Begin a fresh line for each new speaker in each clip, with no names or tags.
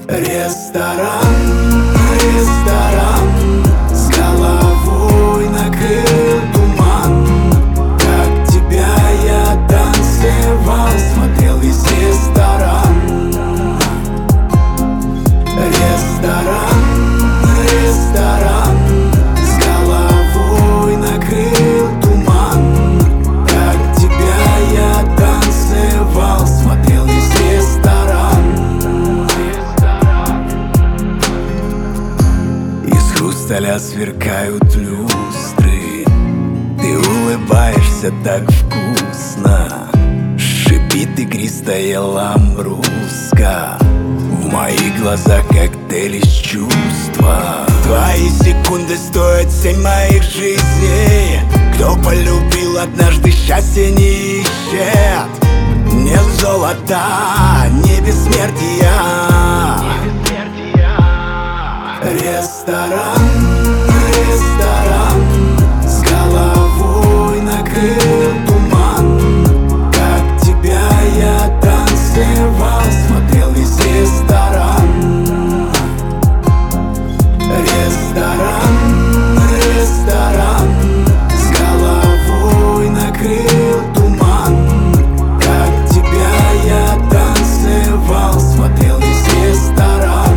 Ресторан, ресторан, с головой накрыл туман. Как тебя я танцевал, смотрел весь ресторан. Ресторан, ресторан, с головой накрыл туман. Как тебя я танцевал, смотрел весь ресторан. Из хрусталя сверкают люстры, ты улыбаешься так вкусно. Шипит игристая ламбруска, в моих глазах коктейль из чувства. Твои секунды стоят 7 моих жизней. Кто полюбил однажды, счастья не ищет. Не золота, не бессмертия. Ресторан, ресторан, с головой накрыл туман. Как тебя я танцевал, смотрел весь ресторан. Ресторан, ресторан, с головой накрыл туман. Как тебя я танцевал, смотрел весь ресторан.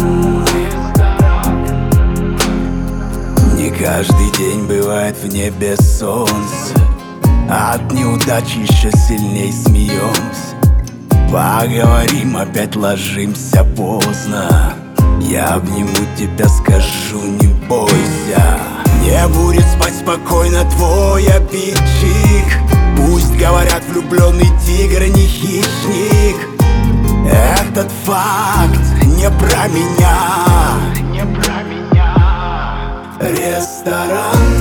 Не каждый день бывает в небе солнце, от неудачи еще сильней смеемся. Поговорим, опять ложимся поздно. Я обниму тебя, скажу, не бойся. Не будет спать спокойно твой обидчик. Пусть говорят, влюбленный тигр не хищник. Этот факт не про меня. Ресторан,